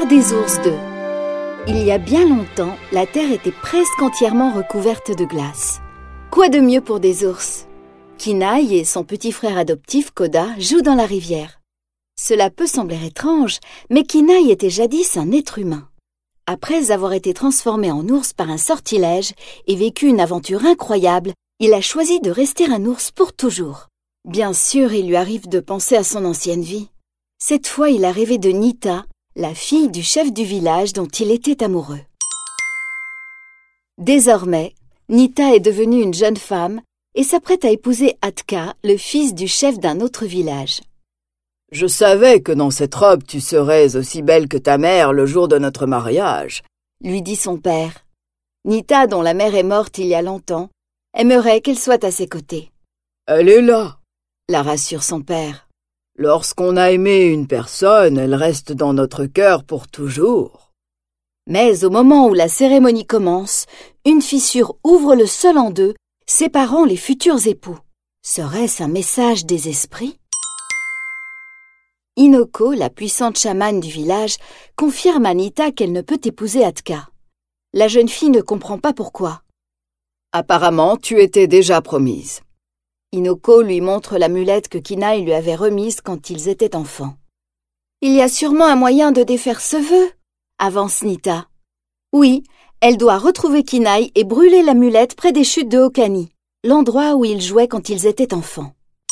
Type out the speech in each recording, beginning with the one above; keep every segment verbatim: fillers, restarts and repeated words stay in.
L'histoire des ours deux. Il y a bien longtemps, la terre était presque entièrement recouverte de glace. Quoi de mieux pour des ours? Kinaï et son petit frère adoptif Koda jouent dans la rivière. Cela peut sembler étrange, mais Kinaï était jadis un être humain. Après avoir été transformé en ours par un sortilège et vécu une aventure incroyable, il a choisi de rester un ours pour toujours. Bien sûr, il lui arrive de penser à son ancienne vie. Cette fois, il a rêvé de Nita, la fille du chef du village dont il était amoureux. Désormais, Nita est devenue une jeune femme et s'apprête à épouser Atka, le fils du chef d'un autre village. « Je savais que dans cette robe tu serais aussi belle que ta mère le jour de notre mariage, » lui dit son père. Nita, dont la mère est morte il y a longtemps, aimerait qu'elle soit à ses côtés. « Elle est là, » la rassure son père. « Lorsqu'on a aimé une personne, elle reste dans notre cœur pour toujours. » Mais au moment où la cérémonie commence, une fissure ouvre le sol en deux, séparant les futurs époux. Serait-ce un message des esprits? Inoko, la puissante chamane du village, confirme à Nita qu'elle ne peut épouser Atka. La jeune fille ne comprend pas pourquoi. « Apparemment, tu étais déjà promise. » Inoko lui montre l'amulette que Kinaï lui avait remise quand ils étaient enfants. « Il y a sûrement un moyen de défaire ce vœu, » avance Nita. Oui, elle doit retrouver Kinaï et brûler l'amulette près des chutes de Okani, l'endroit où ils jouaient quand ils étaient enfants.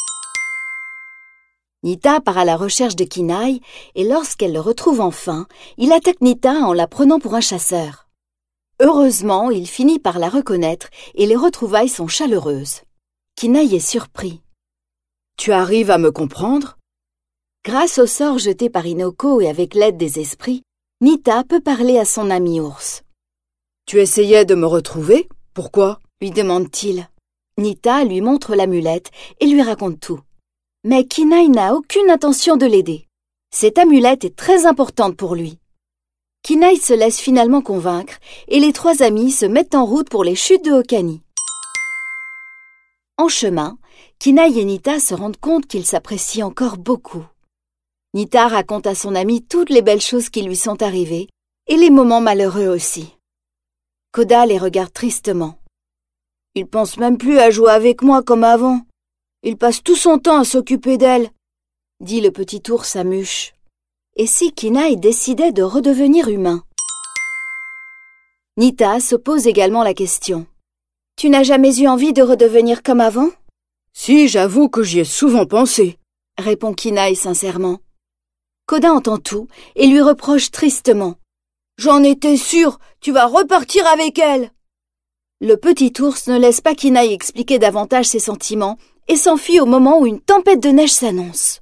Nita part à la recherche de Kinaï et lorsqu'elle le retrouve enfin, il attaque Nita en la prenant pour un chasseur. Heureusement, il finit par la reconnaître et les retrouvailles sont chaleureuses. Kinaï est surpris. « Tu arrives à me comprendre ?» Grâce au sort jeté par Inoko et avec l'aide des esprits, Nita peut parler à son ami ours. « Tu essayais de me retrouver? Pourquoi ?» lui demande-t-il. Nita lui montre l'amulette et lui raconte tout. Mais Kinaï n'a aucune intention de l'aider. Cette amulette est très importante pour lui. Kinaï se laisse finalement convaincre et les trois amis se mettent en route pour les chutes de Okani. En chemin, Kinaï et Nita se rendent compte qu'ils s'apprécient encore beaucoup. Nita raconte à son ami toutes les belles choses qui lui sont arrivées et les moments malheureux aussi. Koda les regarde tristement. « Il pense même plus à jouer avec moi comme avant. Il passe tout son temps à s'occuper d'elle, » dit le petit ours à Muche. Et si Kinaï décidait de redevenir humain? Nita se pose également la question. « Tu n'as jamais eu envie de redevenir comme avant ?»« Si, j'avoue que j'y ai souvent pensé, » répond Kinaï sincèrement. Koda entend tout et lui reproche tristement. « J'en étais sûre, tu vas repartir avec elle !» Le petit ours ne laisse pas Kinaï expliquer davantage ses sentiments et s'enfuit au moment où une tempête de neige s'annonce.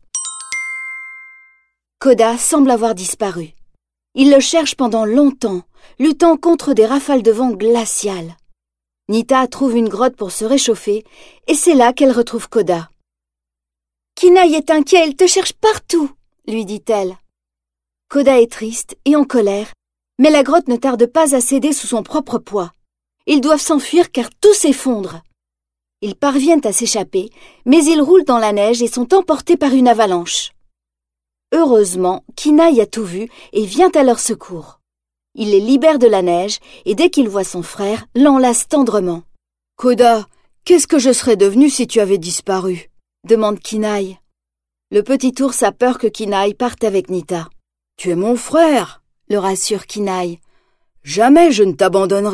Koda semble avoir disparu. Il le cherche pendant longtemps, luttant contre des rafales de vent glaciales. Nita trouve une grotte pour se réchauffer et c'est là qu'elle retrouve Koda. « Kinaï est inquiet, il te cherche partout !» lui dit-elle. Koda est triste et en colère, mais la grotte ne tarde pas à céder sous son propre poids. Ils doivent s'enfuir car tout s'effondre. Ils parviennent à s'échapper, mais ils roulent dans la neige et sont emportés par une avalanche. Heureusement, Kinaï a tout vu et vient à leur secours. Il les libère de la neige et dès qu'il voit son frère, l'enlace tendrement. « Koda, qu'est-ce que je serais devenu si tu avais disparu ?» demande Kinaï. Le petit ours a peur que Kinaï parte avec Nita. « Tu es mon frère !» le rassure Kinaï. « Jamais je ne t'abandonnerai !»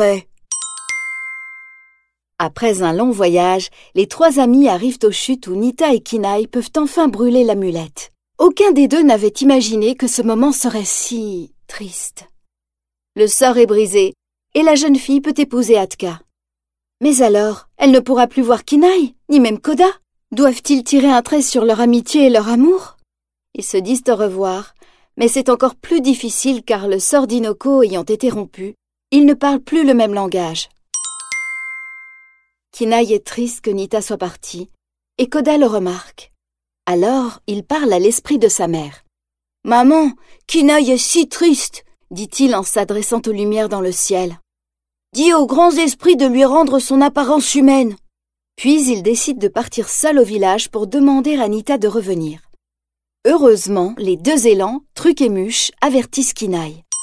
Après un long voyage, les trois amis arrivent aux chutes où Nita et Kinaï peuvent enfin brûler l'amulette. Aucun des deux n'avait imaginé que ce moment serait si triste. Le sort est brisé et la jeune fille peut épouser Atka. Mais alors, elle ne pourra plus voir Kinaï, ni même Koda. Doivent-ils tirer un trait sur leur amitié et leur amour? Ils se disent au revoir, mais c'est encore plus difficile car le sort d'Inoko ayant été rompu, ils ne parlent plus le même langage. Kinaï est triste que Nita soit partie, et Koda le remarque. Alors, il parle à l'esprit de sa mère. « Maman, Kinaï est si triste !» dit-il en s'adressant aux lumières dans le ciel. « Dis aux grands esprits de lui rendre son apparence humaine !» Puis il décide de partir seul au village pour demander à Nita de revenir. Heureusement, les deux élans, Truc et Muche, avertissent Kinaï.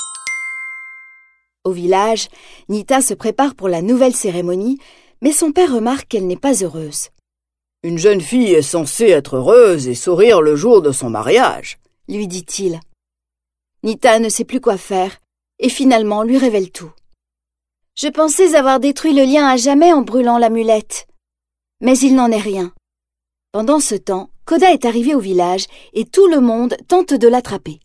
Au village, Nita se prépare pour la nouvelle cérémonie, mais son père remarque qu'elle n'est pas heureuse. « Une jeune fille est censée être heureuse et sourire le jour de son mariage, » lui dit-il. Nita ne sait plus quoi faire et finalement lui révèle tout. « Je pensais avoir détruit le lien à jamais en brûlant l'amulette. Mais il n'en est rien. » Pendant ce temps, Koda est arrivé au village et tout le monde tente de l'attraper.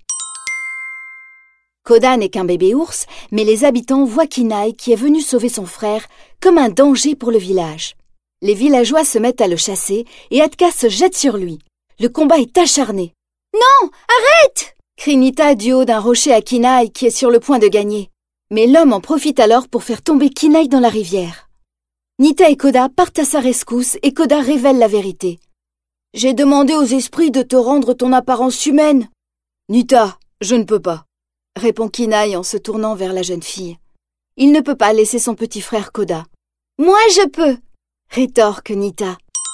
Koda n'est qu'un bébé ours, mais les habitants voient Kinaï qui est venu sauver son frère comme un danger pour le village. Les villageois se mettent à le chasser et Atka se jette sur lui. Le combat est acharné. « Non, arrête !» crie Nita du haut d'un rocher à Kinaï qui est sur le point de gagner. Mais l'homme en profite alors pour faire tomber Kinaï dans la rivière. Nita et Koda partent à sa rescousse et Koda révèle la vérité. « J'ai demandé aux esprits de te rendre ton apparence humaine. »« Nita, je ne peux pas. » répond Kinaï en se tournant vers la jeune fille. Il ne peut pas laisser son petit frère Koda. « Moi je peux !» rétorque Nita.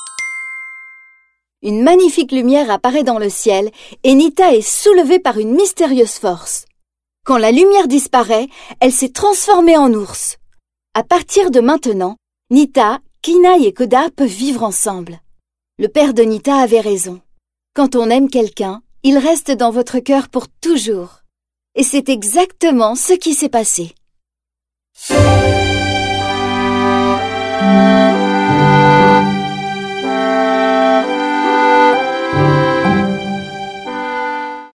Une magnifique lumière apparaît dans le ciel et Nita est soulevée par une mystérieuse force. Quand la lumière disparaît, elle s'est transformée en ours. À partir de maintenant, Nita, Kinaï et Koda peuvent vivre ensemble. Le père de Nita avait raison. Quand on aime quelqu'un, il reste dans votre cœur pour toujours. Et c'est exactement ce qui s'est passé.